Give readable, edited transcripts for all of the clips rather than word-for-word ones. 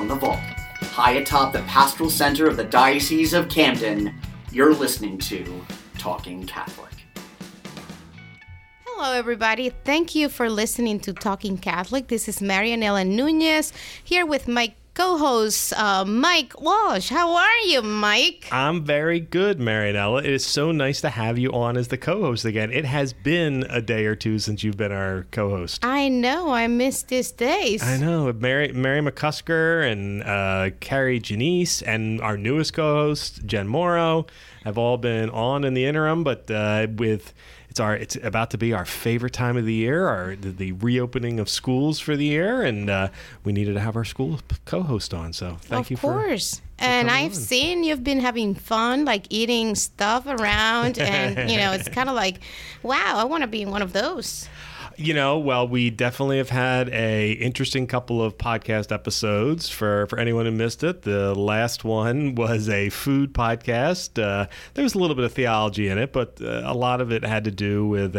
the vault, high atop the pastoral center of the Diocese of Camden, you're listening to Talking Catholic. Hello, everybody. Thank you for listening to Talking Catholic. This is Marianela Nunez here with my co-host, Mike Walsh. How are you, Mike? I'm very good, Marianela. It is so nice to have you on as the co-host again. It has been a day or two since you've been our co-host. I know. I miss these days. I know. Mary McCusker and Carrie Janice and our newest co-host, Jen Morrow, have all been on in the interim, but it's about to be our favorite time of the year, the reopening of schools for the year, and we needed to have our school co-host on. So thank you for. Of course. And I've seen you've been having fun, like eating stuff around, and it's kind of like, wow, I want to be in one of those. Well, we definitely have had a interesting couple of podcast episodes for anyone who missed it. The last one was a food podcast. There was a little bit of theology in it, but a lot of it had to do with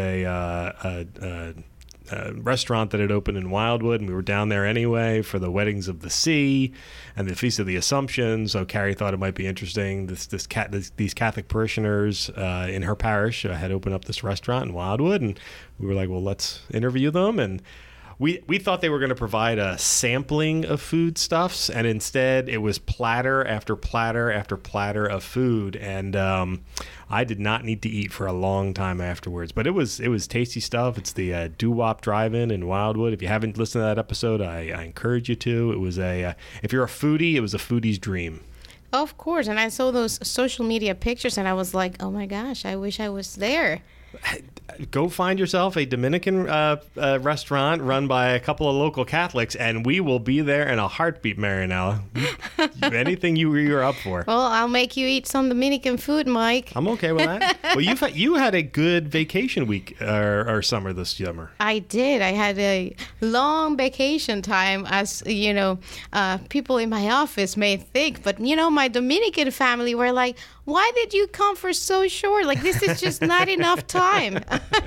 a restaurant that had opened in Wildwood, and we were down there anyway for the Weddings of the Sea and the Feast of the Assumption. So Carrie thought it might be interesting. These Catholic parishioners in her parish had opened up this restaurant in Wildwood, and we were like, well, let's interview them. And we thought they were going to provide a sampling of foodstuffs, and instead it was platter after platter after platter of food. And I did not need to eat for a long time afterwards, but it was tasty stuff. It's the Doo-Wop Drive-In in Wildwood. If you haven't listened to that episode, I encourage you to. It was if you're a foodie, it was a foodie's dream. Of course, and I saw those social media pictures, and I was like, oh my gosh, I wish I was there. Go find yourself a Dominican restaurant run by a couple of local Catholics, and we will be there in a heartbeat, Marianela. Anything you're up for. Well, I'll make you eat some Dominican food, Mike. I'm okay with that. Well, you had a good vacation week or summer this summer. I did. I had a long vacation time, as people in my office may think. But my Dominican family were like, "Why did you come for so short? Like, this is just not enough time."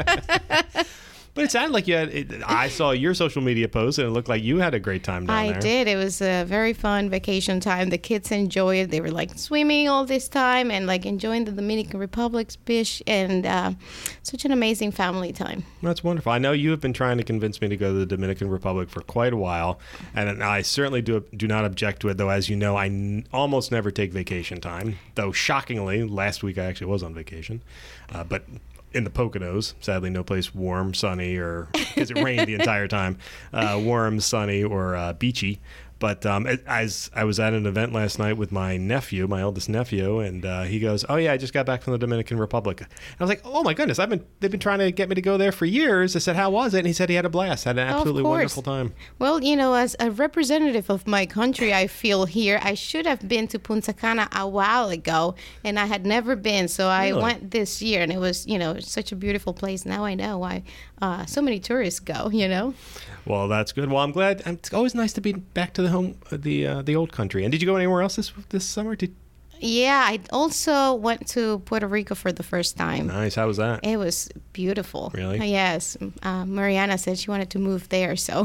But it sounded like you had. I saw your social media post, and it looked like you had a great time down there. I did. It was a very fun vacation time. The kids enjoyed it. They were like swimming all this time and like enjoying the Dominican Republic's beach, and such an amazing family time. That's wonderful. I know you have been trying to convince me to go to the Dominican Republic for quite a while, and I certainly do not object to it. Though, as you know, I almost never take vacation time. Though shockingly, last week I actually was on vacation, but in the Poconos, sadly, no place warm, sunny, or because it rained the entire time, warm, sunny, or beachy. But as I was at an event last night with my nephew, my oldest nephew, and he goes, "Oh yeah, I just got back from the Dominican Republic." And I was like, "Oh my goodness, they've been trying to get me to go there for years." I said, "How was it?" And he said he had a blast, had an absolutely wonderful time. Well, as a representative of my country, I feel here I should have been to Punta Cana a while ago, and I had never been, so I went this year, and it was such a beautiful place. Now I know why so many tourists go. Well, that's good. Well, I'm glad. It's always nice to be back to the old country. And did you go anywhere else this summer? Yeah, I also went to Puerto Rico for the first time. Nice. How was that? It was beautiful. Really? Yes. Mariana said she wanted to move there, so.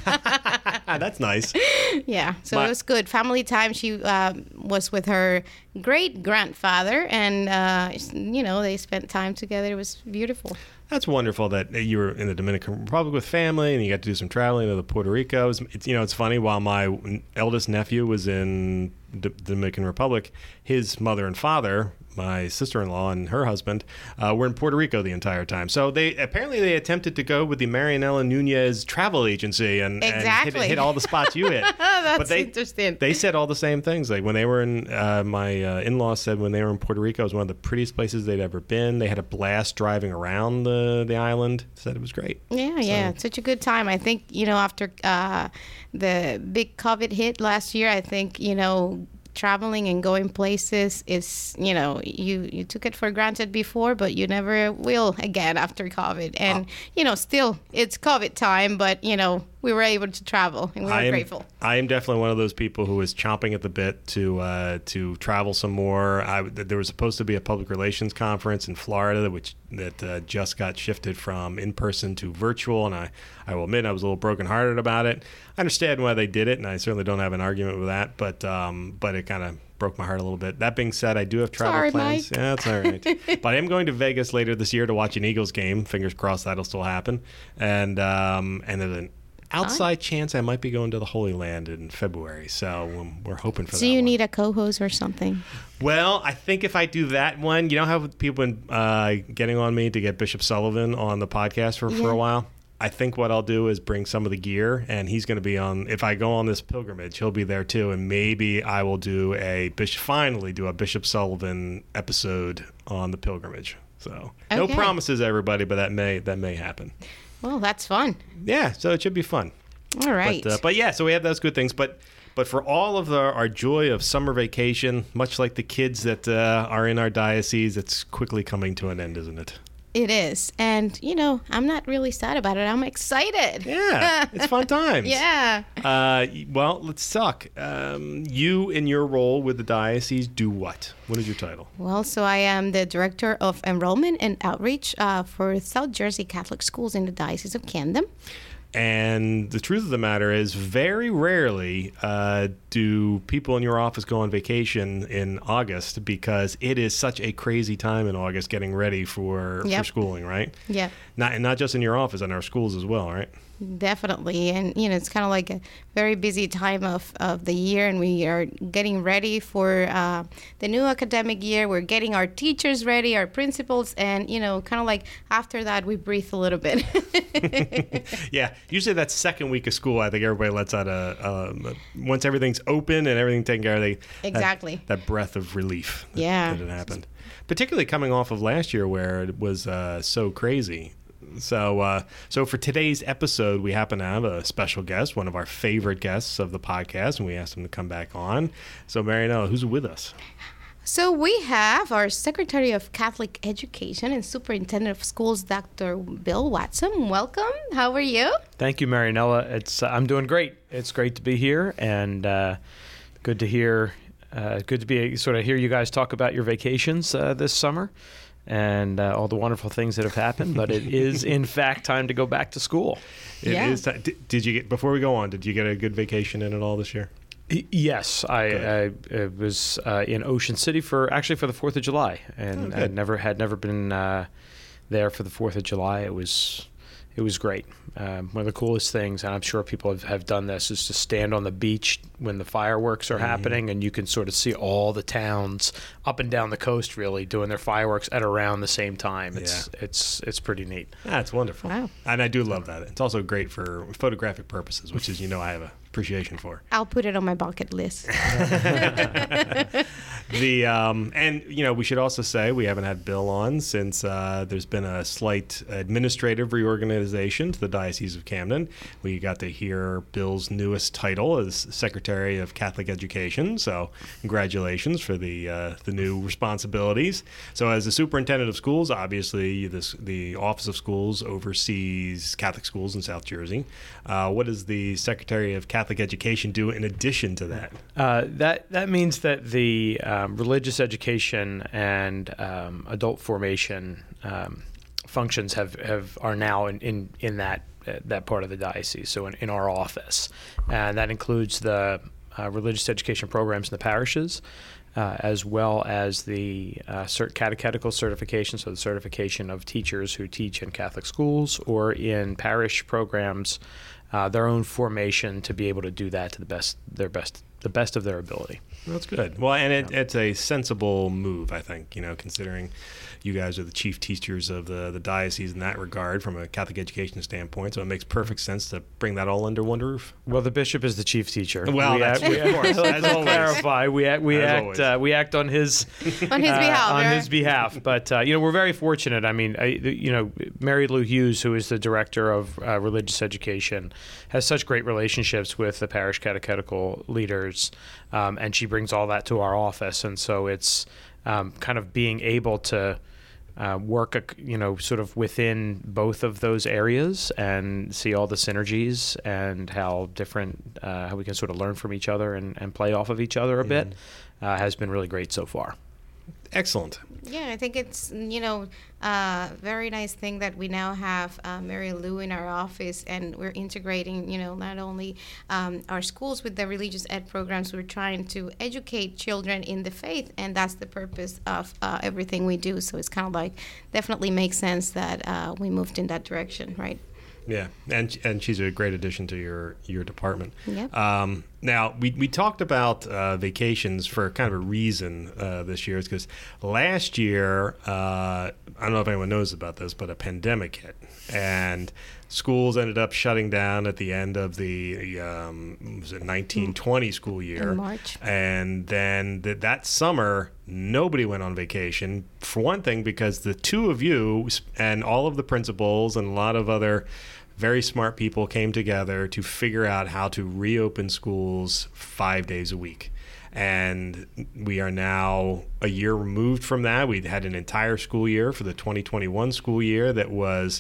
That's nice. Yeah, so it was good. Family time. She was with her great-grandfather, and, they spent time together. It was beautiful. That's wonderful that you were in the Dominican Republic with family and you got to do some traveling to the Puerto Rico. It's funny, while my eldest nephew was in the Dominican Republic, his mother and father, my sister-in-law and her husband, were in Puerto Rico the entire time. So they attempted to go with the Marianela Nunez travel agency and hit all the spots you hit. That's interesting. They said all the same things. Like when they were in, my in-laws said when they were in Puerto Rico, it was one of the prettiest places they'd ever been. They had a blast driving around the island. Said it was great. Yeah, it's such a good time. I think, after the big COVID hit last year, I think, traveling and going places is, you took it for granted before, but you never will again after COVID. And, still it's COVID time, but, we were able to travel and we were grateful. I am definitely one of those people who is chomping at the bit to travel some more. There was supposed to be a public relations conference in Florida, that just got shifted from in-person to virtual, and I will admit I was a little brokenhearted about it. I understand why they did it, and I certainly don't have an argument with that, but it kind of broke my heart a little bit. That being said, I do have travel plans. Mike. Yeah, that's all right. But I am going to Vegas later this year to watch an Eagles game. Fingers crossed that'll still happen. And there's an outside chance I might be going to the Holy Land in February, so we're hoping for that. So you need a co-host or something? Well, I think if I do that one, you know how people been getting on me to get Bishop Sullivan on the podcast for a while? I think what I'll do is bring some of the gear, and he's going to be on. If I go on this pilgrimage, he'll be there too, and maybe I will finally do a Bishop Sullivan episode on the pilgrimage. So no promises, everybody, but that may happen. Well, that's fun. Yeah, so it should be fun. All right. But yeah, so we have those good things. But for all of our joy of summer vacation, much like the kids that are in our diocese, it's quickly coming to an end, isn't it? It is. And, I'm not really sad about it. I'm excited. Yeah, it's fun times. Yeah. Well, let's talk. You, in your role with the diocese, do what? What is your title? Well, so I am the Director of Enrollment and Outreach for South Jersey Catholic Schools in the Diocese of Camden. And the truth of the matter is, very rarely do people in your office go on vacation in August, because it is such a crazy time in August getting ready for schooling, right? Yeah. Not just in your office, in our schools as well, right? Definitely. And, it's kind of like a very busy time of the year, and we are getting ready for the new academic year. We're getting our teachers ready, our principals, and, kind of like after that, we breathe a little bit. Yeah. Usually that second week of school, I think everybody lets out once everything's open and everything taken care of, exactly. that breath of relief that it happened. Particularly coming off of last year where it was so crazy. So for today's episode, we happen to have a special guest, one of our favorite guests of the podcast, and we asked him to come back on. So, Marianella, who's with us? So we have our Secretary of Catholic Education and Superintendent of Schools, Dr. Bill Watson. Welcome. How are you? Thank you, Marianella. I'm doing great. It's great to be here, and good to hear you guys talk about your vacations this summer. And all the wonderful things that have happened, but it is in fact time to go back to school. It is. Did you before we go on? Did you get a good vacation in at all this year? Yes, I was in Ocean City for the 4th of July, and had never been there for the 4th of July. It was great. One of the coolest things, and I'm sure people have done this, is to stand on the beach when the fireworks are happening, and you can sort of see all the towns up and down the coast really doing their fireworks at around the same time. It's pretty neat. That's wonderful. Wow. And I do love that. It's also great for photographic purposes, which is, I have a appreciation for. I'll put it on my bucket list. We should also say we haven't had Bill on since there's been a slight administrative reorganization to the Diocese of Camden. We got to hear Bill's newest title as Secretary of Catholic Education, so congratulations for the new responsibilities. So as the Superintendent of Schools, obviously the Office of Schools oversees Catholic schools in South Jersey. What does the Secretary of Catholic Education do in addition to that? That means that the religious education and adult formation functions are now in that part of the diocese. So in our office, and that includes the religious education programs in the parishes, as well as the catechetical certification, so the certification of teachers who teach in Catholic schools or in parish programs, their own formation to be able to do that to the best of their ability. That's good. Well, and it's a sensible move, I think, considering you guys are the chief teachers of the diocese in that regard from a Catholic education standpoint. So it makes perfect sense to bring that all under one roof. Well, the bishop is the chief teacher. Well, of course. As always. Clarify. We act on his behalf. On his behalf. But we're very fortunate. I mean, Mary Lou Hughes, who is the director of religious education, has such great relationships with the parish catechetical leaders teachers, and she brings all that to our office. And so it's kind of being able to work, sort of within both of those areas and see all the synergies and how different, how we can sort of learn from each other and play off of each other a bit, has been really great so far. Excellent. Yeah, I think it's, very nice thing that we now have Mary Lou in our office, and we're integrating, not only our schools with the religious ed programs, we're trying to educate children in the faith, and that's the purpose of everything we do. So it's kind of like definitely makes sense that we moved in that direction, right? Yeah, and she's a great addition to your department. Yeah. Now, we talked about vacations for kind of a reason this year. It's because last year, I don't know if anyone knows about this, but a pandemic hit. And schools ended up shutting down at the end of the 1920 school year. In March. And then that summer, nobody went on vacation. For one thing, because the two of you and all of the principals and a lot of other very smart people came together to figure out how to reopen schools 5 days a week. And we are now a year removed from that. We had an entire school year for the 2021 school year that was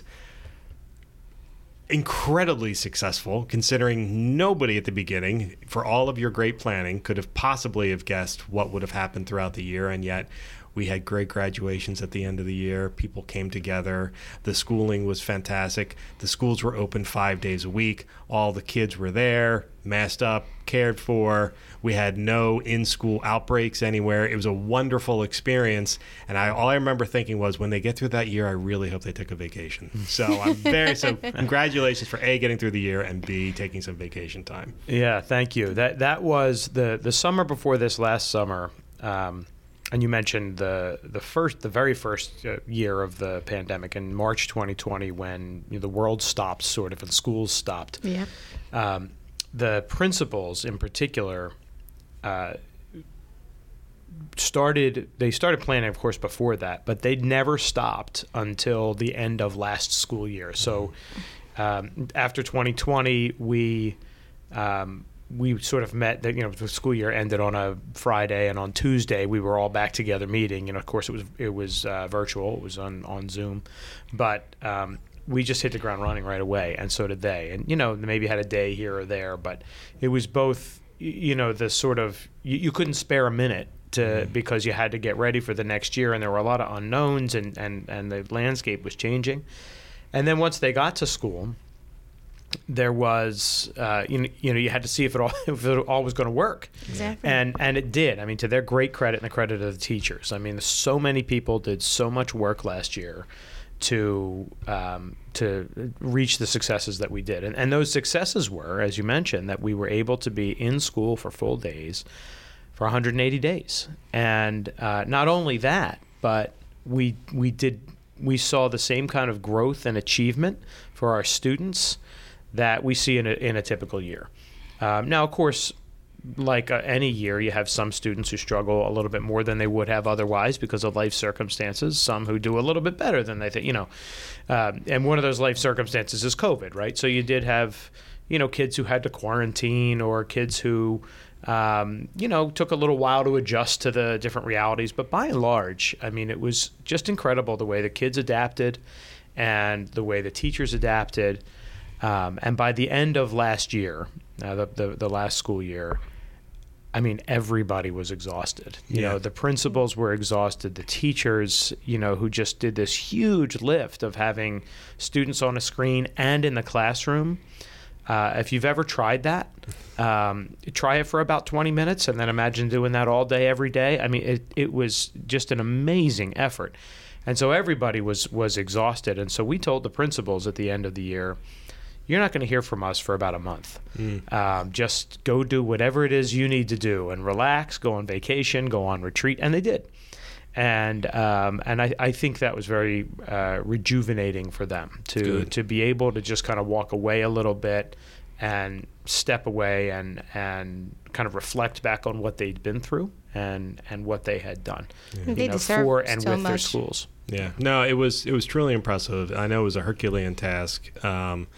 incredibly successful, considering nobody at the beginning, for all of your great planning, could have possibly have guessed what would have happened throughout the year. And yet we had great graduations at the end of the year. People came together. The schooling was fantastic. The schools were open 5 days a week. All the kids were there, masked up, cared for. We had no in-school outbreaks anywhere. It was a wonderful experience. And all I remember thinking was, when they get through that year, I really hope they took a vacation. So so congratulations for A, getting through the year, and B, taking some vacation time. Yeah, thank you. That was the summer before this last summer. And you mentioned the very first year of the pandemic in March 2020, when the world stopped, sort of, and schools stopped. Yeah. The principals, in particular, started planning, of course, before that, but they never stopped until the end of last school year. So after 2020, we sort of met, the school year ended on a Friday, and on Tuesday we were all back together meeting. And of course it was virtual, it was on Zoom, but we just hit the ground running right away, and so did they. And maybe had a day here or there, but it was both, the sort of, you couldn't spare a minute because you had to get ready for the next year, and there were a lot of unknowns, and the landscape was changing. And then once they got to school, there was, you had to see if it all was going to work. Exactly. And it did. I mean, to their great credit and the credit of the teachers. I mean, so many people did so much work last year to reach the successes that we did. And those successes were, as you mentioned, that we were able to be in school for full days for 180 days. And not only that, but we saw the same kind of growth and achievement for our students that we see in a typical year. Now, of course, like any year, you have some students who struggle a little bit more than they would have otherwise because of life circumstances, some who do a little bit better than they think, and one of those life circumstances is COVID, right? So you did have, kids who had to quarantine, or kids who, took a little while to adjust to the different realities. But by and large, I mean, it was just incredible the way the kids adapted and the way the teachers adapted. And by the end of last year, the last school year, I mean, everybody was exhausted. The principals were exhausted. The teachers, who just did this huge lift of having students on a screen and in the classroom. If you've ever tried that, try it for about 20 minutes and then imagine doing that all day, every day. I mean, it was just an amazing effort. And so everybody was exhausted. And so we told the principals at the end of the year, you're not going to hear from us for about a month. Just go do whatever it is you need to do and relax, go on vacation, go on retreat. And they did. And I think that was very rejuvenating for them to be able to just kind of walk away a little bit and step away and kind of reflect back on what they'd been through and what they had done for and with their schools. Yeah, no, it was truly impressive. I know it was a Herculean task.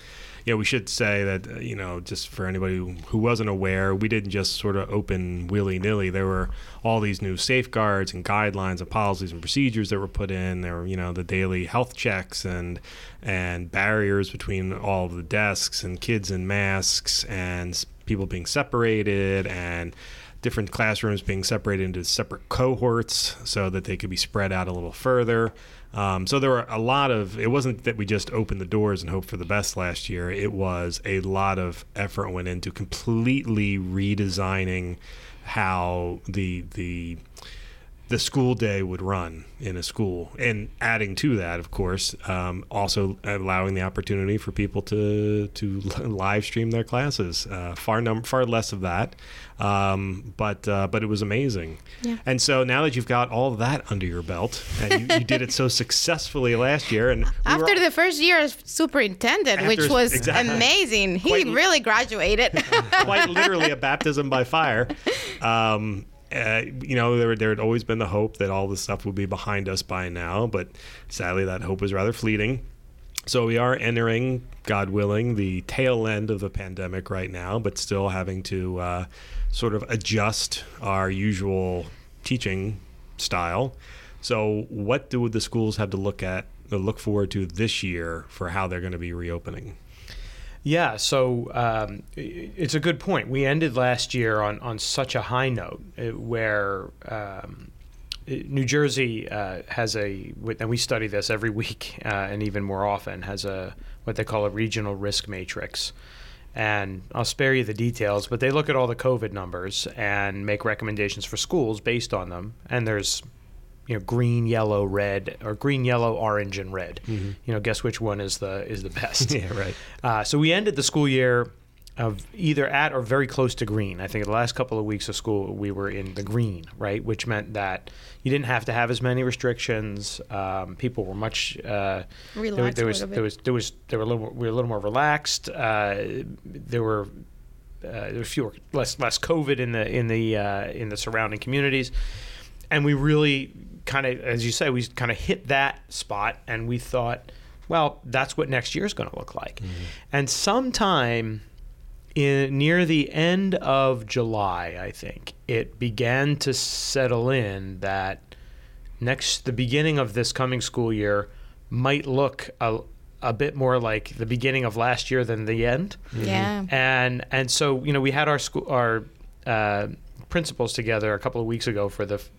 we should say that, just for anybody who wasn't aware, we didn't just sort of open willy-nilly. There were all these new safeguards and guidelines and policies and procedures that were put in. There were, the daily health checks and barriers between all of the desks and kids in masks and people being separated and different classrooms being separated into separate cohorts so that they could be spread out a little further. So there were a lot of, it wasn't that we just opened the doors and hoped for the best last year. It was a lot of effort went into completely redesigning how the school day would run in a school, and adding to that, of course, also allowing the opportunity for people to live stream their classes. Far less of that, but it was amazing. Yeah. And so now that you've got all of that under your belt, and you did it so successfully last year, and after the first year as superintendent, which was amazing, he really graduated. Quite literally a baptism by fire. There had always been the hope that all this stuff would be behind us by now, but sadly that hope was rather fleeting. So we are entering, God willing, the tail end of the pandemic right now, but still having to sort of adjust our usual teaching style. So what do the schools have to look forward to this year for how they're going to be reopening? Yeah, so it's a good point. We ended last year on such a high note where New Jersey has and we study this every week and even more often, has what they call a regional risk matrix. And I'll spare you the details, but they look at all the COVID numbers and make recommendations for schools based on them. And there's green, yellow, red, or green, yellow, orange, and red. Mm-hmm. Guess which one is the best? Yeah, right. So we ended the school year of either at or very close to green. I think the last couple of weeks of school we were in the green, right, which meant that you didn't have to have as many restrictions. People were much relaxed. We were a little more relaxed. There were less COVID in the surrounding communities. And we really kind of, as you say, we kind of hit that spot, and we thought, well, that's what next year is going to look like. Mm-hmm. And sometime near the end of July, I think, it began to settle in that the beginning of this coming school year might look a bit more like the beginning of last year than the end. Mm-hmm. Yeah. And so, we had our principals together a couple of weeks ago for the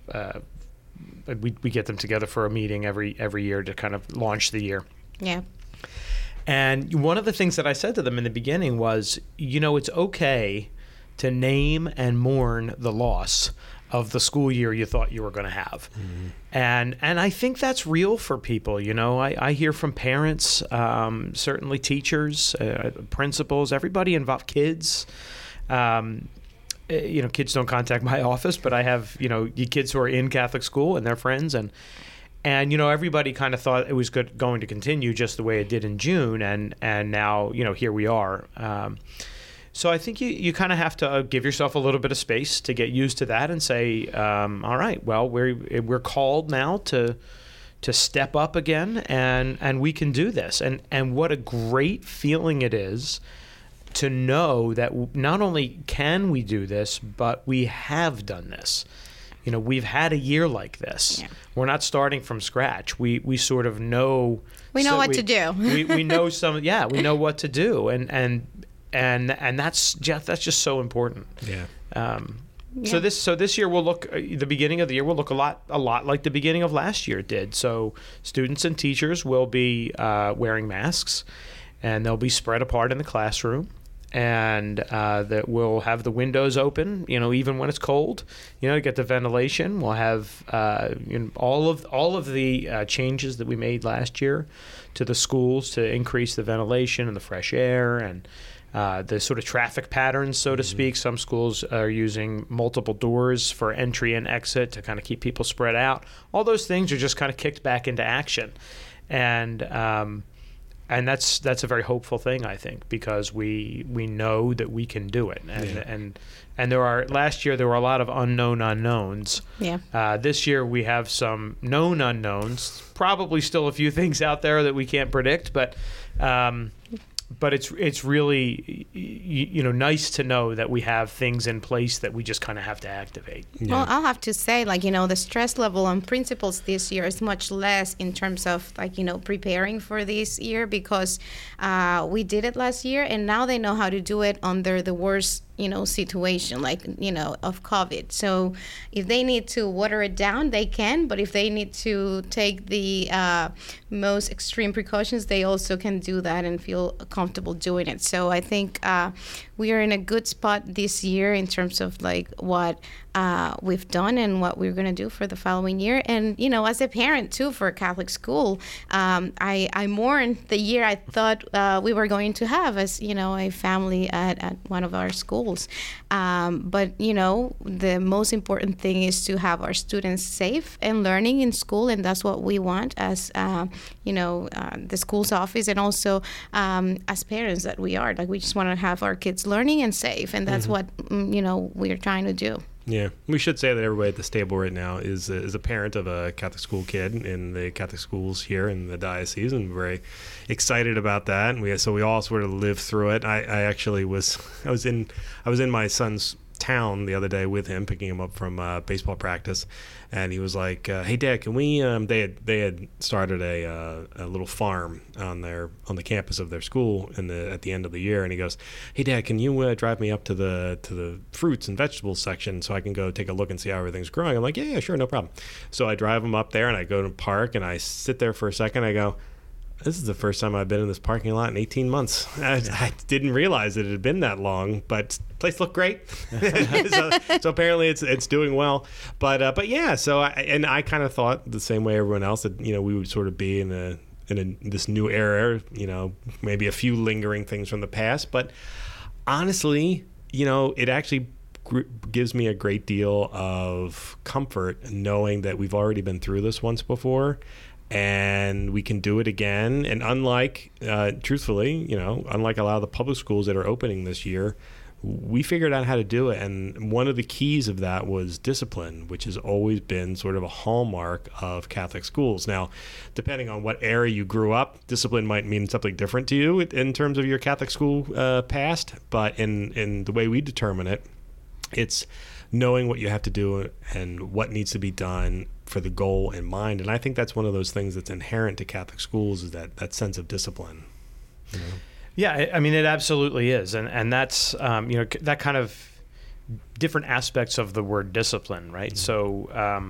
we get them together for a meeting every year to kind of launch the year. Yeah. And one of the things that I said to them in the beginning was, it's okay to name and mourn the loss of the school year you thought you were going to have. Mm-hmm. And I think that's real for people. I hear from parents, certainly teachers, principals, everybody involved, kids. Kids don't contact my office, but I have, kids who are in Catholic school and their friends. And everybody kind of thought it was going to continue just the way it did in June. And now, here we are. So I think you kind of have to give yourself a little bit of space to get used to that and say, all right, well, we're called now to step up again, and we can do this. And what a great feeling it is to know that not only can we do this, but we have done this. We've had a year like this. Yeah. We're not starting from scratch. We sort of know. We know what to do. we know we know what to do, and that's just so important. Yeah. So this year will look, the beginning of the year will look a lot like the beginning of last year did. So students and teachers will be wearing masks, and they'll be spread apart in the classroom. And that we'll have the windows open, even when it's cold, to get the ventilation. We'll have all of the changes that we made last year to the schools to increase the ventilation and the fresh air and the sort of traffic patterns, so to speak. Some schools are using multiple doors for entry and exit to kind of keep people spread out. All those things are just kind of kicked back into action. And that's a very hopeful thing, I think, because we know that we can do it. And last year there were a lot of unknown unknowns. Yeah. This year we have some known unknowns. Probably still a few things out there that we can't predict, but it's really nice to know that we have things in place that we just kind of have to activate. Yeah. Well, I'll have to say, the stress level on principals this year is much less in terms of preparing for this year, because we did it last year, and now they know how to do it under the worst situation of COVID. So if they need to water it down, they can, but if they need to take the most extreme precautions, they also can do that and feel comfortable doing it. So I think we are in a good spot this year in terms of what we've done and what we're going to do for the following year. And as a parent too for a Catholic school, I mourn the year I thought we were going to have as a family at one of our schools. But the most important thing is to have our students safe and learning in school, and that's what we want as the school's office, and also as parents that we are. We just want to have our kids learning and safe, and that's what we're trying to do. Yeah, we should say that everybody at this table right now is a parent of a Catholic school kid in the Catholic schools here in the diocese, and very excited about that. And we all sort of lived through it. I actually I was in my son's town the other day with him, picking him up from baseball practice, and he was like, "Hey, Dad, can we?" They had started a little farm on the campus of their school at the end of the year, and he goes, "Hey, Dad, can you drive me up to the fruits and vegetables section so I can go take a look and see how everything's growing?" I'm like, "Yeah, sure, no problem." So I drive him up there, and I go to the park, and I sit there for a second. I go, "This is the first time I've been in this parking lot in 18 months. I didn't realize it had been that long, but the place looked great." so apparently it's doing well. But yeah, so I kind of thought the same way everyone else that we would sort of be in this new era. Maybe a few lingering things from the past, but honestly, it actually gives me a great deal of comfort knowing that we've already been through this once before. And we can do it again. And unlike, truthfully, unlike a lot of the public schools that are opening this year, we figured out how to do it. And one of the keys of that was discipline, which has always been sort of a hallmark of Catholic schools. Now, depending on what era you grew up, discipline might mean something different to you in terms of your Catholic school past. But in the way we determine it, it's knowing what you have to do and what needs to be done for the goal in mind. And I think that's one of those things that's inherent to Catholic schools, is that sense of discipline. Yeah, I mean, it absolutely is. And that's, that kind of different aspects of the word discipline, right? So,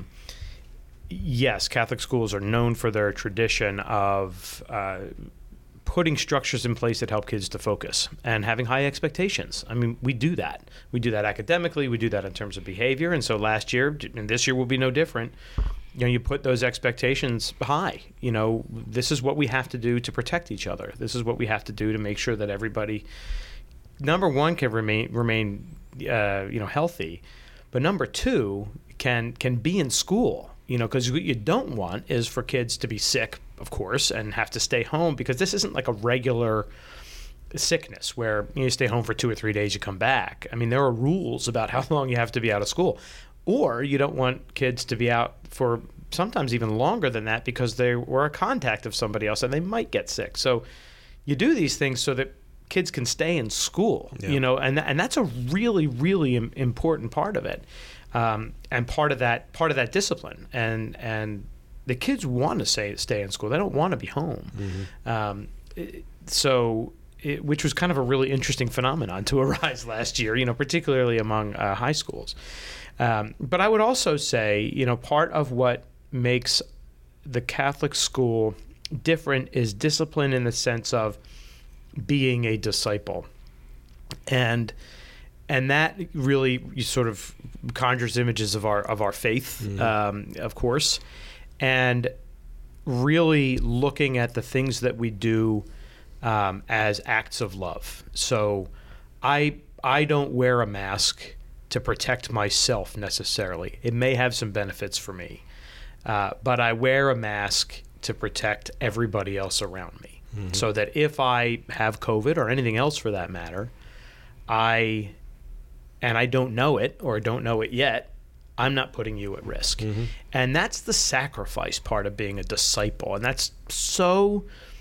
yes, Catholic schools are known for their tradition of putting structures in place that help kids to focus and having high expectations. I mean, we do that. We do that academically. We do that in terms of behavior. And so last year, and this year will be no different, you put those expectations high. This is what we have to do to protect each other. This is what we have to do to make sure that everybody, number one, can remain healthy, but number two, can be in school. Because what you don't want is for kids to be sick, of course, and have to stay home, because this isn't like a regular sickness where you stay home for 2 or 3 days, you come back. I mean, there are rules about how long you have to be out of school. Or you don't want kids to be out for sometimes even longer than that because they were a contact of somebody else and they might get sick. So you do these things so that kids can stay in school, and that's a really, really important part of it. And part of that discipline, and the kids want to stay in school. They don't want to be home. Mm-hmm. Which was kind of a really interesting phenomenon to arise last year, particularly among high schools. But I would also say, part of what makes the Catholic school different is discipline in the sense of being a disciple, and that really sort of conjures images of our faith, of course, and really looking at the things that we do as acts of love. So I don't wear a mask to protect myself necessarily. It may have some benefits for me, but I wear a mask to protect everybody else around me. Mm-hmm. So that if I have COVID or anything else for that matter, I don't know it or don't know it yet, I'm not putting you at risk. Mm-hmm. And that's the sacrifice part of being a disciple. And that's so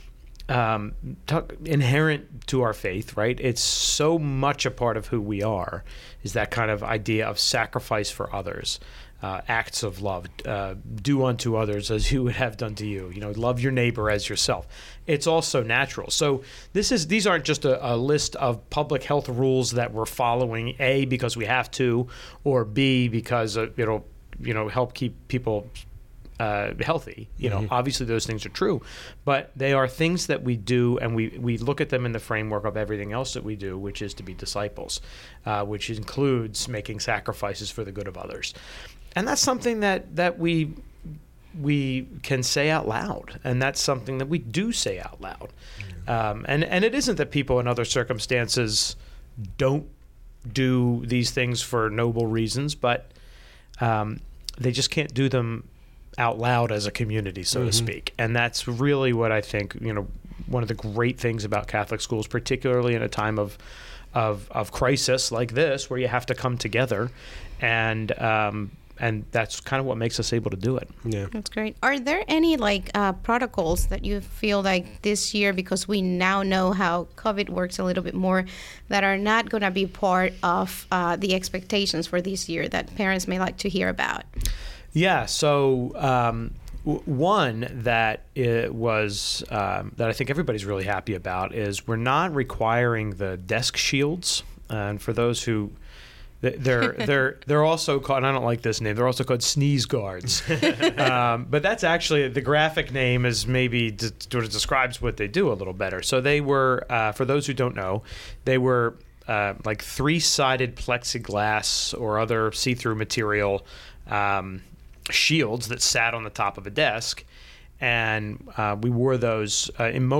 inherent to our faith, right? It's so much a part of who we are, is that kind of idea of sacrifice for others, acts of love, do unto others as you would have done to you. Love your neighbor as yourself. It's also natural. So these aren't just a list of public health rules that we're following, A, because we have to, or B, because it'll help keep people healthy. Obviously those things are true, but they are things that we do, and we look at them in the framework of everything else that we do, which is to be disciples, which includes making sacrifices for the good of others. And that's something that we can say out loud, and that's something that we do say out loud. And it isn't that people in other circumstances don't do these things for noble reasons, but they just can't do them out loud as a community, so to speak. And that's really what I think, one of the great things about Catholic schools, particularly in a time of crisis like this, where you have to come together, and that's kind of what makes us able to do it. Yeah, that's great. Are there any protocols that you feel like this year, because we now know how COVID works a little bit more, that are not going to be part of the expectations for this year that parents may like to hear about? Yeah, so one that was that I think everybody's really happy about is we're not requiring the desk shields. And for those who they're also called, and I don't like this name, they're also called sneeze guards. But that's actually, the graphic name is maybe sort of describes what they do a little better. So they were, for those who don't know, they were like 3-sided plexiglass or other see-through material shields that sat on the top of a desk, and we wore those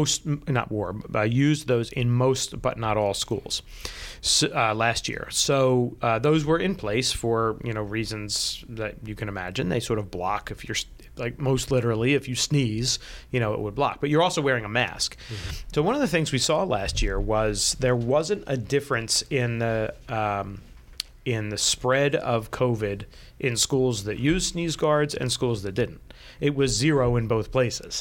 used those in most but not all schools last year. So those were in place for reasons that you can imagine. They sort of block, if you're most literally, if you sneeze, it would block. But you're also wearing a mask. So one of the things we saw last year was there wasn't a difference in the spread of COVID in schools that used sneeze guards and schools that didn't. It was 0 in both places.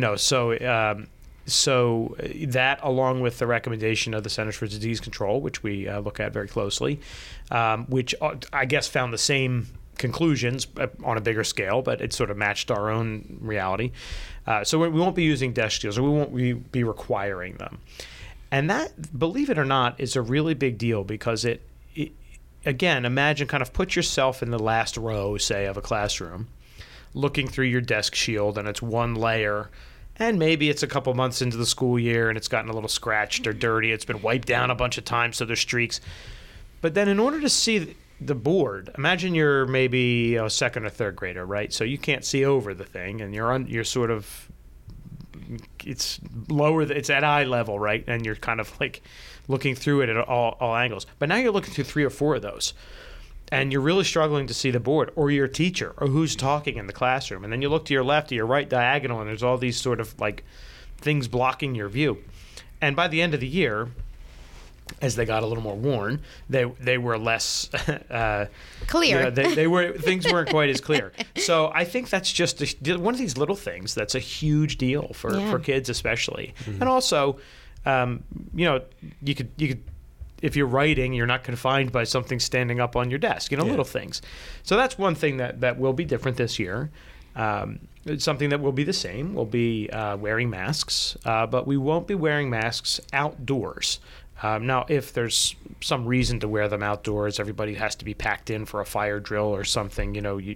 So that, along with the recommendation of the Centers for Disease Control, which we look at very closely, which I guess found the same conclusions on a bigger scale, but it sort of matched our own reality. So we won't be using desk shields, or we won't be requiring them. And that, believe it or not, is a really big deal, because it again, imagine, kind of put yourself in the last row, say, of a classroom, looking through your desk shield, and it's one layer, and maybe it's a couple months into the school year and it's gotten a little scratched or dirty. It's been wiped down a bunch of times, so there's streaks. But then in order to see the board, imagine you're maybe a second or third grader, right? So you can't see over the thing, and you're sort of, it's lower, it's at eye level, right? And you're kind of like looking through it at all angles. But now you're looking through 3 or 4 of those, and you're really struggling to see the board or your teacher or who's talking in the classroom. And then you look to your left, to your right diagonal, and there's all these sort of like things blocking your view. And by the end of the year, as they got a little more worn, they were less clear. They were, things weren't quite as clear. So I think that's just one of these little things that's a huge deal for kids especially. And also, you could if you're writing, you're not confined by something standing up on your desk, little things. So that's one thing that will be different this year. Something that will be the same will be wearing masks, but we won't be wearing masks outdoors. Now, if there's some reason to wear them outdoors, everybody has to be packed in for a fire drill or something.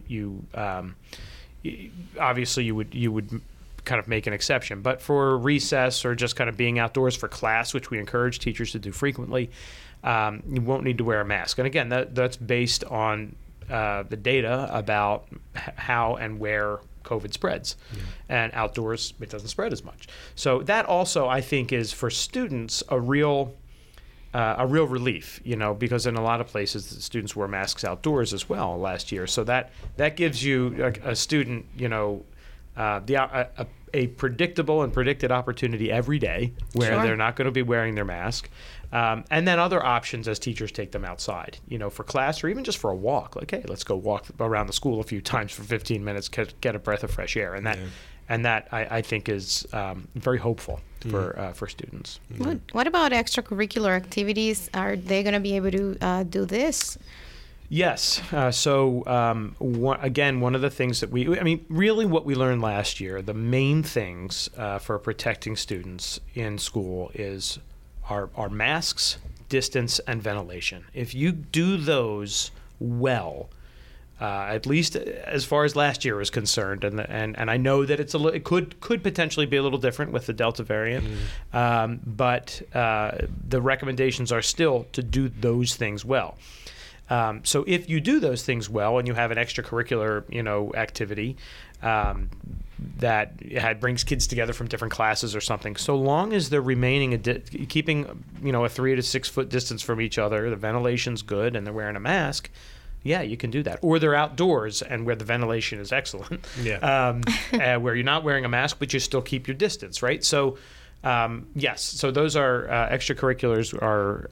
Obviously you would kind of make an exception. But for recess or just kind of being outdoors for class, which we encourage teachers to do frequently, you won't need to wear a mask. And again, that's based on the data about how and where COVID spreads. And outdoors, it doesn't spread as much. So that also, I think, is for students a real relief, because in a lot of places the students wore masks outdoors as well last year. So that gives you a student, a predictable and predicted opportunity every day where they're not going to be wearing their mask. And then other options as teachers take them outside, for class or even just for a walk. Like, hey, let's go walk around the school a few times for 15 minutes, get a breath of fresh air. And And that I think is very hopeful for students. What about extracurricular activities? Are they going to be able to do this? Yes. One of the things that really what we learned last year, the main things for protecting students in school are masks, distance, and ventilation. If you do those well, at least as far as last year was concerned, and I know that it could potentially be a little different with the Delta variant, but the recommendations are still to do those things well. So if you do those things well and you have an extracurricular, activity that brings kids together from different classes or something, so long as they're remaining keeping a 3 to 6 foot distance from each other, the ventilation's good, and they're wearing a mask. Yeah, you can do that. Or they're outdoors and where the ventilation is excellent. Yeah. Where you're not wearing a mask, but you still keep your distance, right? So, yes. So those are extracurriculars are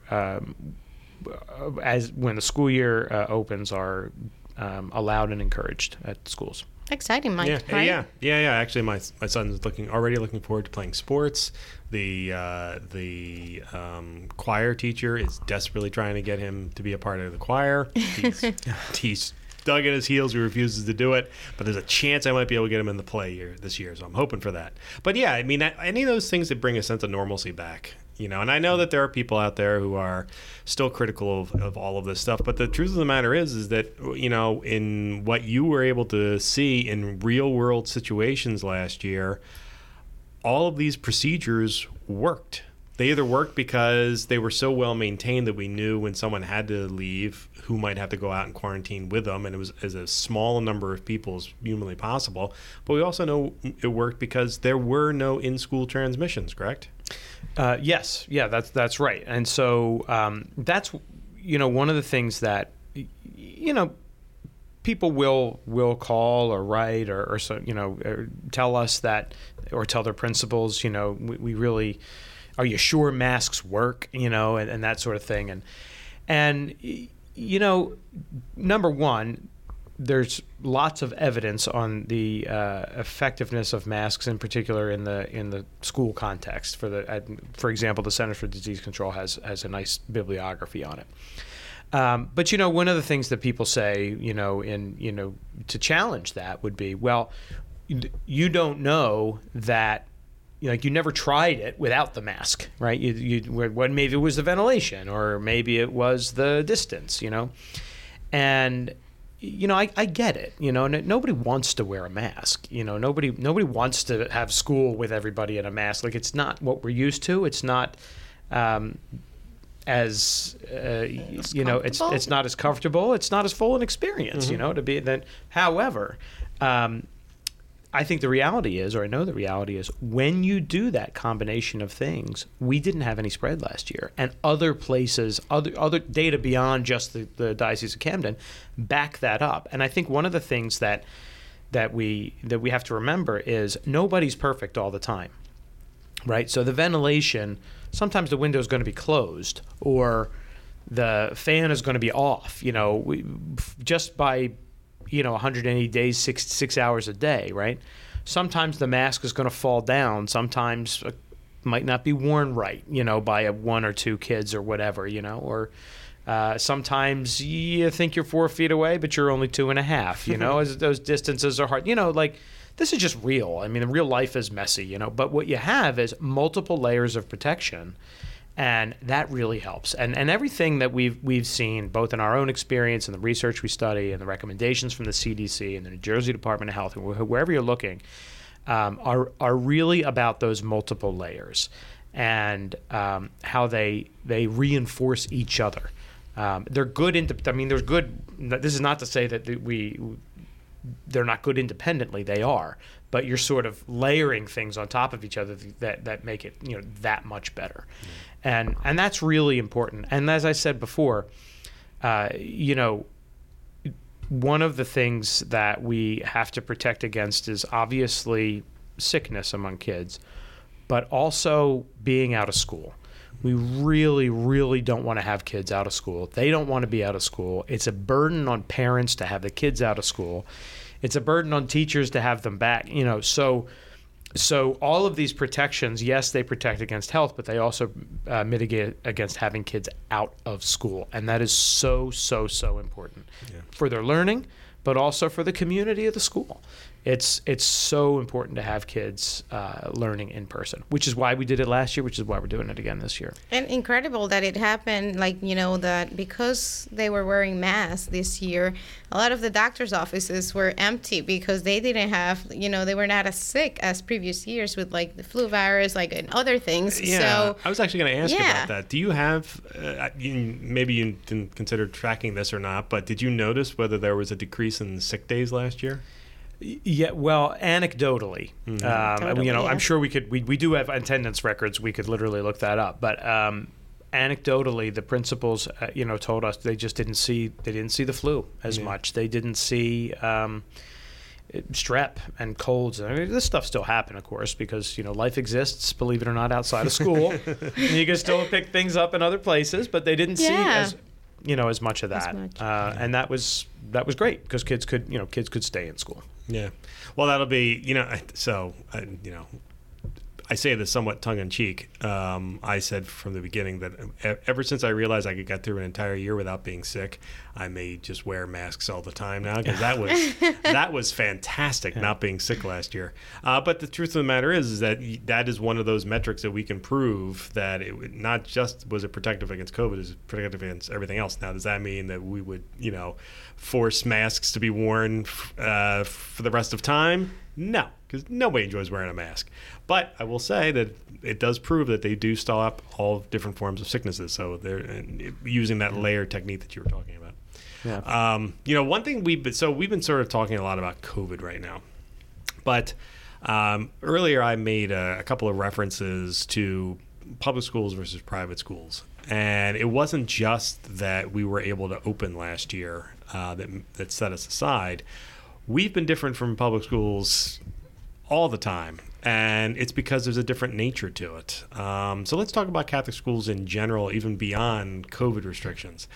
as when the school year opens are allowed and encouraged at schools. Exciting, Mike. Yeah, right? Yeah. Actually, my son's already looking forward to playing sports. The choir teacher is desperately trying to get him to be a part of the choir. He's dug in his heels. He refuses to do it. But there's a chance I might be able to get him in the play this year. So I'm hoping for that. But yeah, any of those things that bring a sense of normalcy back. And I know that there are people out there who are still critical of all of this stuff, but the truth of the matter is that, in what you were able to see in real world situations last year, all of these procedures worked. They either worked because they were so well maintained that we knew when someone had to leave who might have to go out and quarantine with them, and it was as a small number of people as humanly possible. But we also know it worked because there were no in-school transmissions, correct? Yes. Yeah, that's right. And so that's, one of the things that, people will call or write or so, or tell us that, or tell their principals, we really, are you sure masks work, and that sort of thing. And number one, there's lots of evidence on the effectiveness of masks, in particular in the school context. For example, the Centers for Disease Control has a nice bibliography on it. But one of the things that people say, to challenge that would be, well, you don't know that. You never tried it without the mask, right? Maybe it was the ventilation, or maybe it was the distance, and. I get it. Nobody wants to wear a mask. Nobody wants to have school with everybody in a mask. Like, it's not what we're used to. It's not it's not as comfortable. It's not as full an experience. To be then. However, I think the reality is, or I know the reality is, when you do that combination of things, we didn't have any spread last year. And other places, other data beyond just the Diocese of Camden back that up. And I think one of the things that we have to remember is nobody's perfect all the time, right? So the ventilation, sometimes the window is going to be closed or the fan is going to be off, just by 180 days, 6 hours a day, right? Sometimes the mask is going to fall down. Sometimes it might not be worn right, by one or two kids or whatever, or sometimes you think you're 4 feet away, but you're only 2.5, as those distances are hard, this is just real. I mean, real life is messy, but what you have is multiple layers of protection. And that really helps. And everything that we've seen, both in our own experience and the research we study and the recommendations from the CDC and the New Jersey Department of Health, and wherever you're looking, are really about those multiple layers and how they reinforce each other. They're good. There's good. This is not to say that they're not good independently. They are. But you're sort of layering things on top of each other that make it that much better. And that's really important. And as I said before, one of the things that we have to protect against is obviously sickness among kids, but also being out of school. We really, really don't want to have kids out of school. They don't want to be out of school. It's a burden on parents to have the kids out of school. It's a burden on teachers to have them back. So So all of these protections, yes, they protect against health, but they also mitigate against having kids out of school. And that is so important for their learning, but also for the community of the school. It's so important to have kids learning in person, which is why we did it last year, which is why we're doing it again this year. And incredible that it happened, that because they were wearing masks this year, a lot of the doctor's offices were empty because they didn't have, they were not as sick as previous years with the flu virus, and other things. Yeah, so, I was actually going to ask you about that. Do you have, maybe you didn't consider tracking this or not, but did you notice whether there was a decrease in sick days last year? Yeah, well, anecdotally, I'm sure we could. We do have attendance records. We could literally look that up. But anecdotally, the principals, told us they just didn't see the flu as much. They didn't see strep and colds. I mean, this stuff still happened, of course, because life exists, believe it or not, outside of school. And you can still pick things up in other places, but they didn't see as much of that. And that was great because kids could stay in school. Yeah. Well, that'll be, I say this somewhat tongue-in-cheek. I said from the beginning that ever since I realized I could get through an entire year without being sick, I may just wear masks all the time now because that was fantastic, not being sick last year. But the truth of the matter is that is one of those metrics that we can prove that it not just was it protective against COVID, it was protective against everything else. Now, does that mean that we would, force masks to be worn for the rest of time? No, because nobody enjoys wearing a mask. But I will say that it does prove that they do stop all different forms of sicknesses. So they're using that layer technique that you were talking about. Yeah. One thing we've been sort of talking a lot about COVID right now. But earlier I made a couple of references to public schools versus private schools. And it wasn't just that we were able to open last year that set us aside. We've been different from public schools all the time, and it's because there's a different nature to it. So let's talk about Catholic schools in general, even beyond COVID restrictions.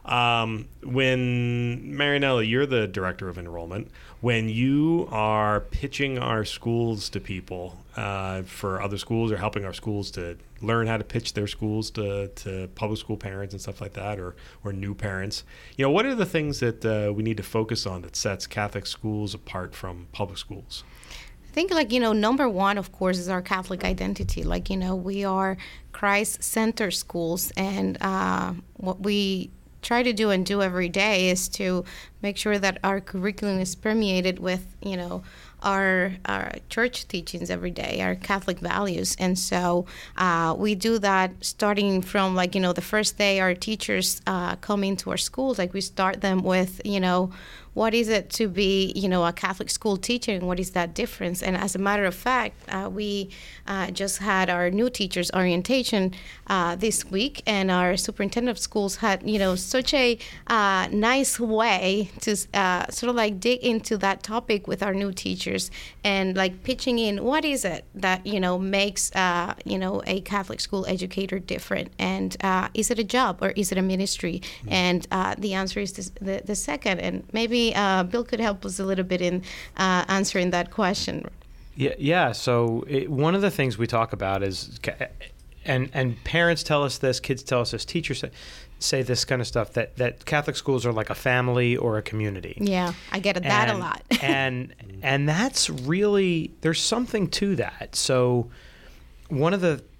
When Marianella, you're the director of enrollment, when you are pitching our schools to people for other schools or helping our schools to learn how to pitch their schools to public school parents and stuff like that, or new parents, what are the things that we need to focus on that sets Catholic schools apart from public schools? I think, number one, of course, is our Catholic identity. We are Christ-centered schools, and what we try to do and do every day is to make sure that our curriculum is permeated with, our church teachings every day, our Catholic values. And so we do that starting from, the first day our teachers come into our schools. We start them with, what is it to be, a Catholic school teacher, and what is that difference? And as a matter of fact, we just had our new teachers orientation this week, and our superintendent of schools had, such a nice way to sort of dig into that topic with our new teachers and pitching in what is it that, makes, a Catholic school educator different, and is it a job or is it a ministry? Mm-hmm. And the answer is the second, and maybe Bill could help us a little bit in answering that question. Yeah. So one of the things we talk about is, and parents tell us this, kids tell us this, teachers say this kind of stuff, that Catholic schools are like a family or a community. Yeah, I get that a lot. and that's really, there's something to that. So one of the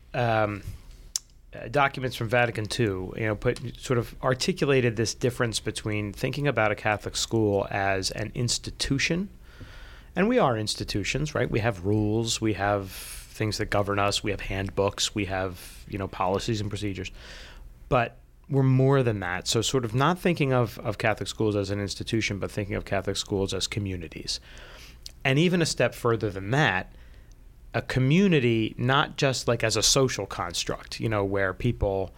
documents from Vatican II, sort of articulated this difference between thinking about a Catholic school as an institution, and we are institutions, right? We have rules, we have things that govern us, we have handbooks, we have, policies and procedures, but we're more than that. So sort of not thinking of Catholic schools as an institution, but thinking of Catholic schools as communities. And even a step further than that, a community, not just as a social construct, where people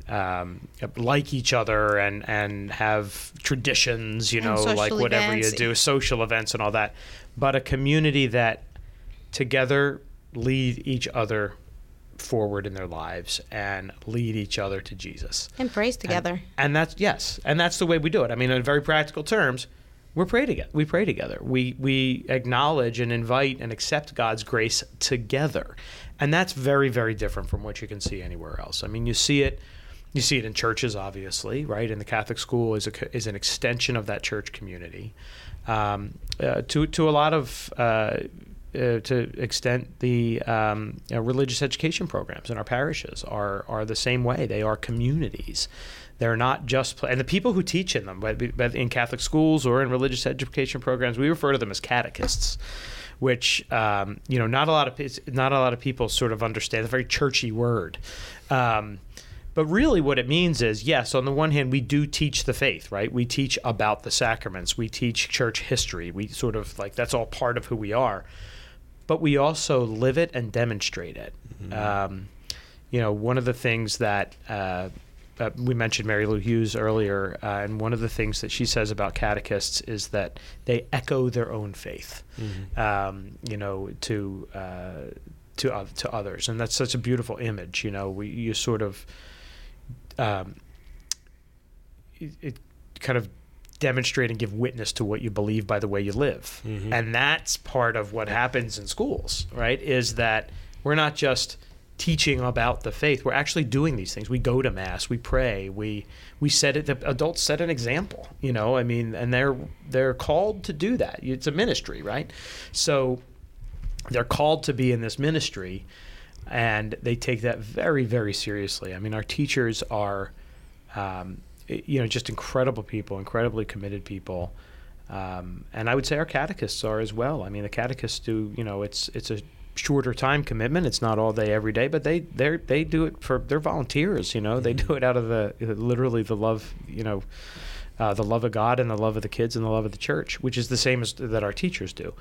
like each other and have traditions, like whatever events. You do, social events and all that, but a community that together lead each other forward in their lives and lead each other to Jesus. And praise together. And that's, yes, and that's the way we do it. I mean, in very practical terms, we pray together. We acknowledge and invite and accept God's grace together. And that's very, very different from what you can see anywhere else. I mean, you see it in churches, obviously, right? And the Catholic school is an extension of that church community. To a lot of to extent, the religious education programs in our parishes are the same way. They are communities. They're not just, and the people who teach in them, whether in Catholic schools or in religious education programs, we refer to them as catechists, which not a lot of people sort of understand. It's a very churchy word. But really what it means is, yes, on the one hand, we do teach the faith, right? We teach about the sacraments. We teach church history. We sort of that's all part of who we are. But we also live it and demonstrate it. Mm-hmm. One of the things that we mentioned Mary Lou Hughes earlier, and one of the things that she says about catechists is that they echo their own faith, mm-hmm. To others, and that's such a beautiful image. You sort of it kind of demonstrate and give witness to what you believe by the way you live, mm-hmm. and that's part of what happens in schools, right? Is that we're not just teaching about the faith, we're actually doing these things. We go to mass, we pray, we set it. The adults set an example, and they're called to do that. It's a ministry, right? So they're called to be in this ministry, and they take that very, very seriously. I mean, our teachers are, just incredible people, incredibly committed people, and I would say our catechists are as well. I mean, the catechists do. It's a shorter time commitment. It's not all day, every day, but they do it they're volunteers. Mm-hmm. They do it out of literally the love, the love of God and the love of the kids and the love of the church, which is the same as that our teachers do.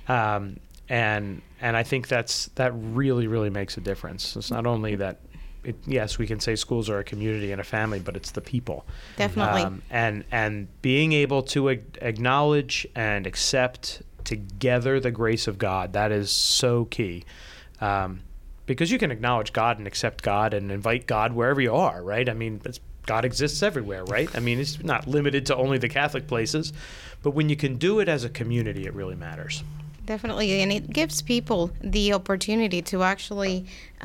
And I think that really, really makes a difference. It's not only that, yes, we can say schools are a community and a family, but it's the people. Definitely. And being able to acknowledge and accept together the grace of God, that is so key. Because you can acknowledge God and accept God and invite God wherever you are, right? I mean, God exists everywhere, right? I mean, it's not limited to only the Catholic places, but when you can do it as a community, it really matters. Definitely, and it gives people the opportunity to actually,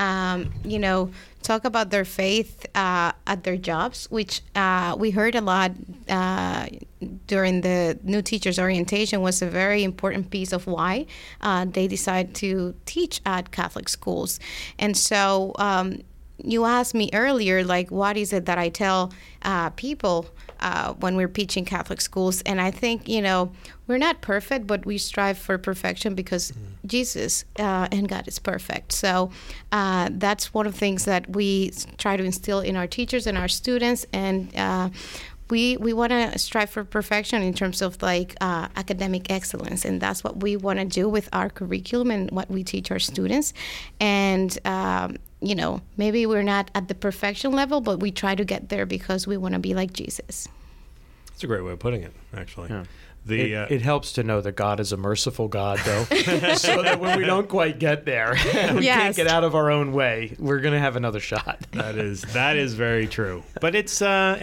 talk about their faith at their jobs, which we heard a lot during the new teachers orientation was a very important piece of why they decide to teach at Catholic schools. And so you asked me earlier, what is it that I tell people when we're teaching Catholic schools? And I think, we're not perfect, but we strive for perfection because Jesus and God is perfect. So that's one of the things that we try to instill in our teachers and our students. And we want to strive for perfection in terms of academic excellence. And that's what we want to do with our curriculum and what we teach our students. And maybe we're not at the perfection level, but we try to get there because we want to be like Jesus. That's a great way of putting it, actually. Yeah. It helps to know that God is a merciful God, though, so that when we don't quite get there, and we can't get out of our own way, we're going to have another shot. That is very true. But it's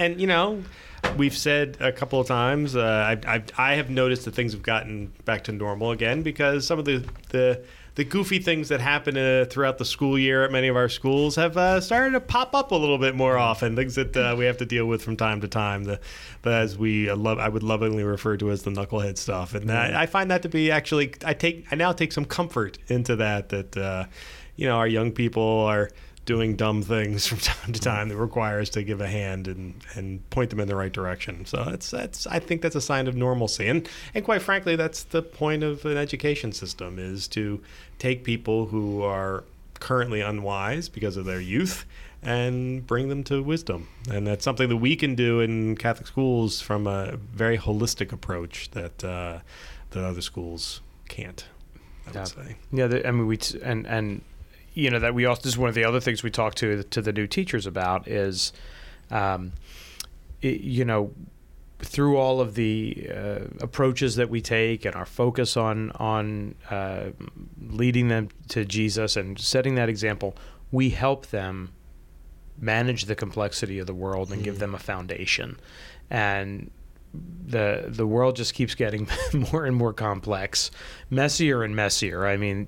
we've said a couple of times. I have noticed that things have gotten back to normal again because some of the goofy things that happen throughout the school year at many of our schools have started to pop up a little bit more often. Things that we have to deal with from time to time. I would lovingly refer to as the knucklehead stuff, and I find that to be actually I now take some comfort into that our young people are doing dumb things from time to time that require us to give a hand and point them in the right direction. So I think that's a sign of normalcy. And quite frankly, that's the point of an education system, is to take people who are currently unwise because of their youth and bring them to wisdom. And that's something that we can do in Catholic schools from a very holistic approach that other schools can't, I would say. Yeah, that we also, this is one of the other things we talk to the new teachers about is, through all of the approaches that we take and our focus on leading them to Jesus and setting that example, we help them manage the complexity of the world and give them a foundation. And the world just keeps getting more and more complex, messier and messier. I mean,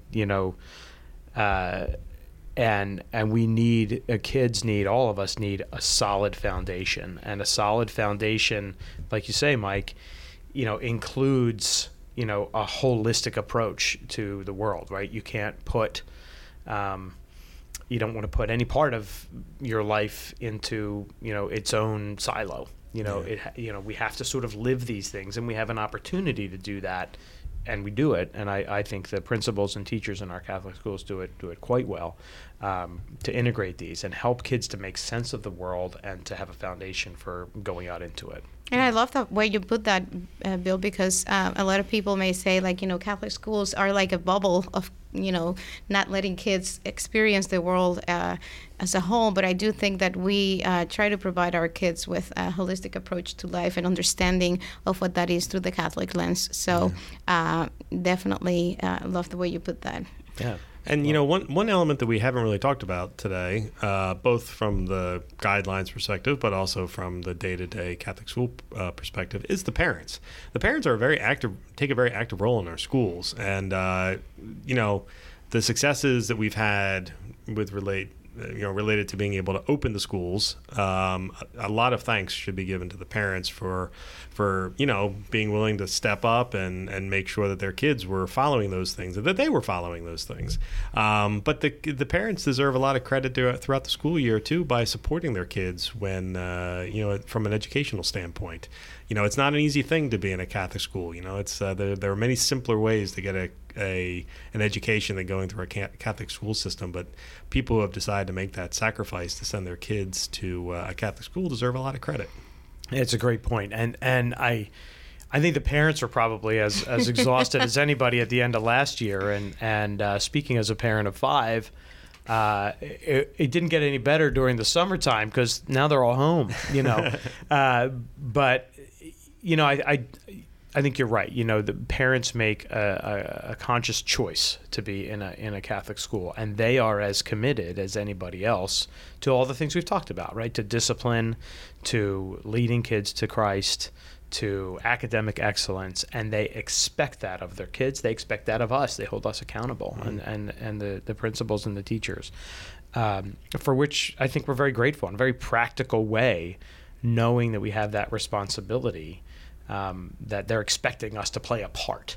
and we need, all of us need a solid foundation, and a solid foundation, like you say, Mike, includes, a holistic approach to the world, right? You can't put, you don't want to put any part of your life into, its own silo. We have to sort of live these things, and we have an opportunity to do that, and we do it. And I think the principals and teachers in our Catholic schools do it quite well, to integrate these and help kids to make sense of the world and to have a foundation for going out into it. And I love the way you put that, Bill, because a lot of people may say, like, Catholic schools are like a bubble of, not letting kids experience the world as a whole. But I do think that we try to provide our kids with a holistic approach to life and understanding of what that is through the Catholic lens. So definitely love the way you put that. Yeah. And, one element that we haven't really talked about today, both from the guidelines perspective, but also from the day-to-day Catholic school perspective, is the parents. The parents are take a very active role in our schools. And, the successes that we've had related to being able to open the schools, a lot of thanks should be given to the parents for being willing to step up and make sure that their kids were following those things, and that they were following those things. But the parents deserve a lot of credit throughout the school year too, by supporting their kids when from an educational standpoint. It's not an easy thing to be in a Catholic school. It's there are many simpler ways to get an education than going through a Catholic school system, but people who have decided to make that sacrifice to send their kids to a Catholic school deserve a lot of credit. It's a great point, and I think the parents were probably as exhausted as anybody at the end of last year. And speaking as a parent of 5, it didn't get any better during the summertime because now they're all home. But I think you're right. The parents make a conscious choice to be in a Catholic school, and they are as committed as anybody else to all the things we've talked about, right? To discipline, to leading kids to Christ, to academic excellence, and they expect that of their kids. They expect that of us. They hold us accountable, and the principals and the teachers, for which I think we're very grateful in a very practical way, knowing that we have that responsibility. That they're expecting us to play a part,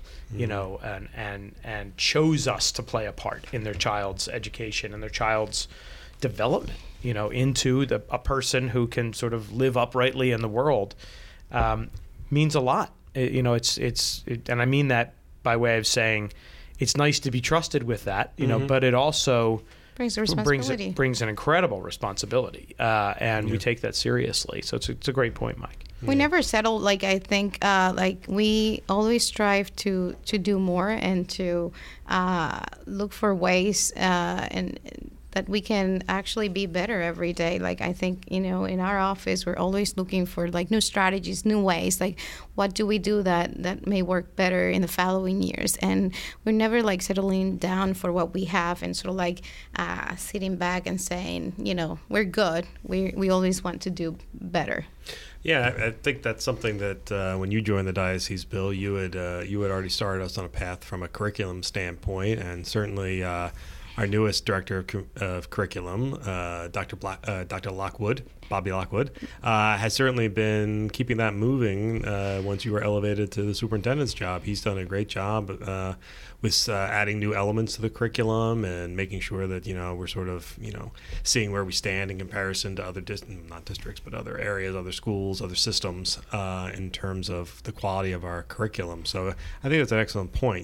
and chose us to play a part in their child's education and their child's development, into a person who can sort of live uprightly in the world, means a lot. And I mean that by way of saying it's nice to be trusted with that, but it also brings a responsibility. Brings an incredible responsibility, and we take that seriously. So it's a great point, Mike. We never settle. Like, I think, we always strive to do more and to look for ways and that we can actually be better every day. Like, I think, in our office, we're always looking for new strategies, new ways. Like, what do we do that may work better in the following years? And we're never settling down for what we have and sort of sitting back and saying, we're good. We always want to do better. Yeah, I think that's something that when you joined the diocese, Bill, you had already started us on a path from a curriculum standpoint, and certainly our newest director of curriculum, Dr. Lockwood, Bobby Lockwood, has certainly been keeping that moving once you were elevated to the superintendent's job. He's done a great job with adding new elements to the curriculum and making sure that, we're sort of, seeing where we stand in comparison to other not districts, but other areas, other schools, other systems in terms of the quality of our curriculum. So I think that's an excellent point.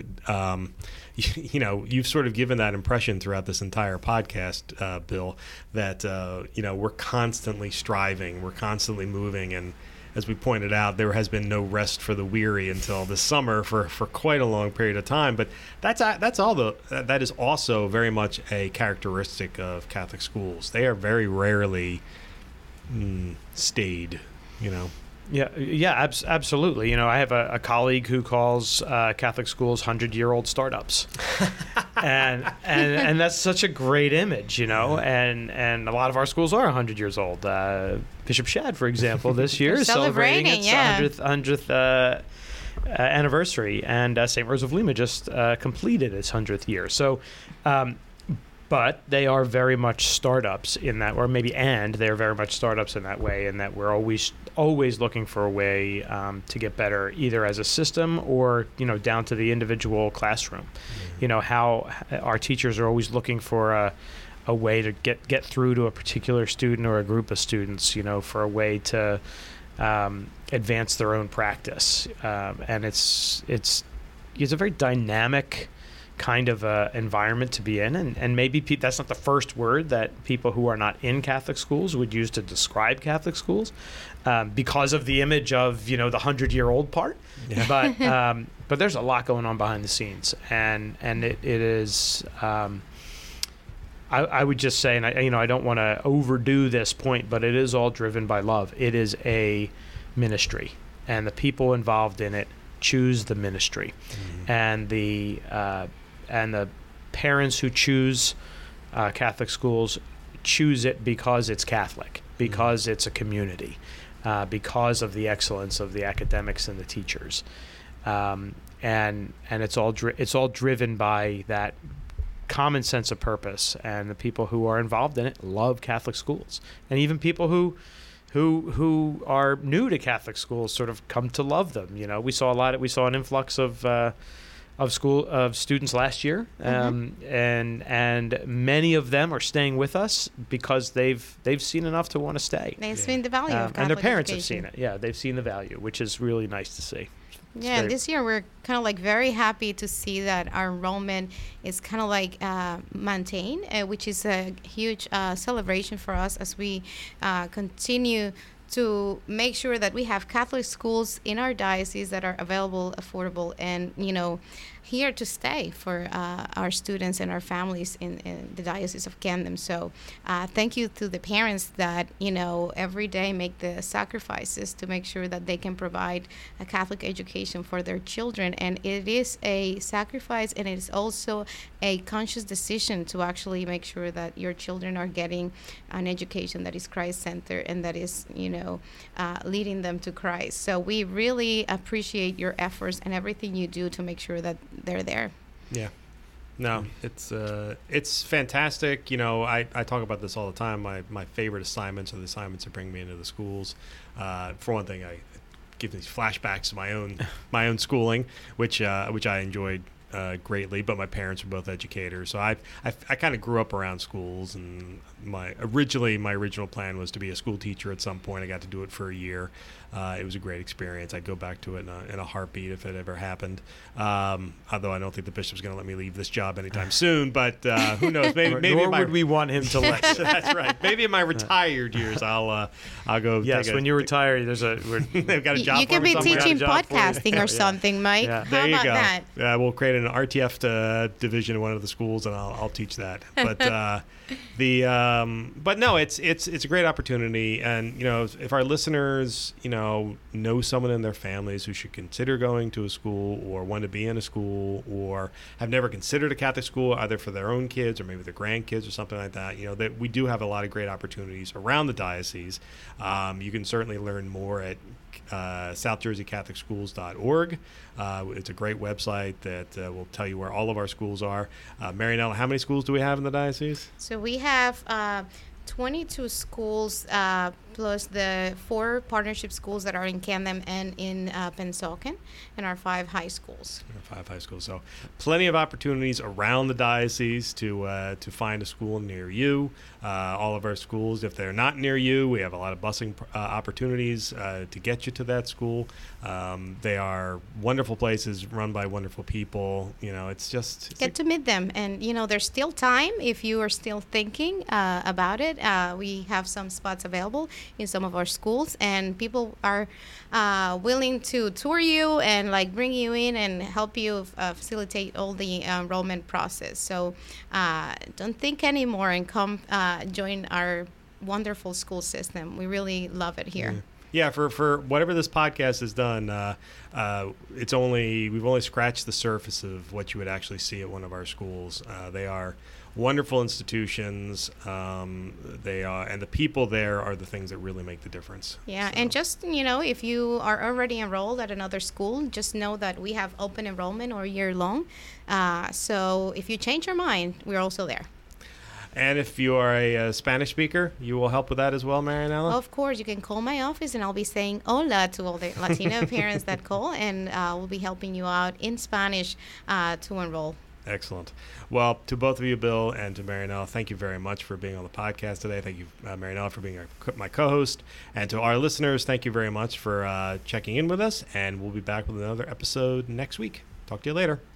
You've sort of given that impression throughout this entire podcast, Bill, that, we're constantly striving, we're constantly moving, and as we pointed out, there has been no rest for the weary until this summer for quite a long period of time. But that is also very much a characteristic of Catholic schools. They are very rarely stayed, Yeah, absolutely. I have a colleague who calls Catholic schools 100-year-old startups, and that's such a great image, and a lot of our schools are 100 years old. Bishop Shad, for example, this year They're is celebrating its yeah. 100th anniversary, and St. Rose of Lima just completed its 100th year. So, but they are very much startups in that, or maybe they're very much startups in that way, in that we're always looking for a way to get better, either as a system or down to the individual classroom. How our teachers are always looking for a way to get through to a particular student or a group of students, for a way to advance their own practice. And it's a very dynamic kind of environment to be in, and maybe that's not the first word that people who are not in Catholic schools would use to describe Catholic schools, because of the image of the 100-year-old part. Yeah. But there's a lot going on behind the scenes, and it is. I would just say, and I don't want to overdo this point, but it is all driven by love. It is a ministry, and the people involved in it choose the ministry, and the parents who choose Catholic schools choose it because it's Catholic, because it's a community, because of the excellence of the academics and the teachers, and it's all driven by that common sense of purpose. And the people who are involved in it love Catholic schools, and even people who are new to Catholic schools sort of come to love them. We saw an influx of students last year, and many of them are staying with us because they've seen enough to want to stay. They've seen the value of Catholic and their parents education. have seen it. Yeah, they've seen the value, which is really nice to see. Yeah, and this year we're kind of very happy to see that our enrollment is kind of maintained, which is a huge celebration for us as we continue to make sure that we have Catholic schools in our diocese that are available, affordable, and here to stay for our students and our families in the Diocese of Camden. So thank you to the parents that every day make the sacrifices to make sure that they can provide a Catholic education for their children. And it is a sacrifice, and it is also a conscious decision to actually make sure that your children are getting an education that is Christ-centered and that is leading them to Christ. So we really appreciate your efforts and everything you do to make sure that they're there. Yeah. No, it's fantastic. I talk about this all the time. My favorite assignments are the assignments that bring me into the schools. For one thing, it gives me flashbacks to my own schooling, which I enjoyed greatly. But my parents were both educators, so I kind of grew up around schools. And my original plan was to be a school teacher at some point. I got to do it for a year. It was a great experience. I'd go back to it in a heartbeat if it ever happened. Although I don't think the bishop's going to let me leave this job anytime soon. But who knows? Maybe Nor would we want him to let you. That's right. Maybe in my retired years, I'll go. Yes, when you retire, they've got a job. You could be teaching podcasting or something, Mike. Yeah. How there you about go. that? We'll create an RTF division in one of the schools, and I'll teach that. But but no, it's a great opportunity, and if our listeners know someone in their families who should consider going to a school or want to be in a school or have never considered a Catholic school, either for their own kids or maybe their grandkids or something like that, that we do have a lot of great opportunities around the diocese. You can certainly learn more at southjerseycatholicschools.org. It's a great website that will tell you where all of our schools are. Marianella, how many schools do we have in the diocese? So we have 22 schools plus the 4 partnership schools that are in Camden and in Pennsauken, and our 5 high schools. 5 high schools. So plenty of opportunities around the diocese to find a school near you. All of our schools, if they're not near you, we have a lot of busing opportunities to get you to that school. They are wonderful places run by wonderful people. It's just... Get to meet them. And, there's still time if you are still thinking about it. We have some spots available in some of our schools, and people are willing to tour you and bring you in and help you facilitate all the enrollment process. So don't think anymore and come join our wonderful school system. We really love it here. Yeah, for whatever this podcast has done, we've only scratched the surface of what you would actually see at one of our schools. They are wonderful institutions. They are, and the people there are the things that really make the difference. Yeah, So. and just, if you are already enrolled at another school, just know that we have open enrollment all year long. So if you change your mind, we're also there. And if you are a Spanish speaker, you will help with that as well, Marianela? Of course, you can call my office, and I'll be saying hola to all the Latino parents that call, and we'll be helping you out in Spanish to enroll. Excellent. Well, to both of you, Bill, and to Marianela, thank you very much for being on the podcast today. Thank you, Marianela, for being my co-host. And to our listeners, thank you very much for checking in with us. And we'll be back with another episode next week. Talk to you later.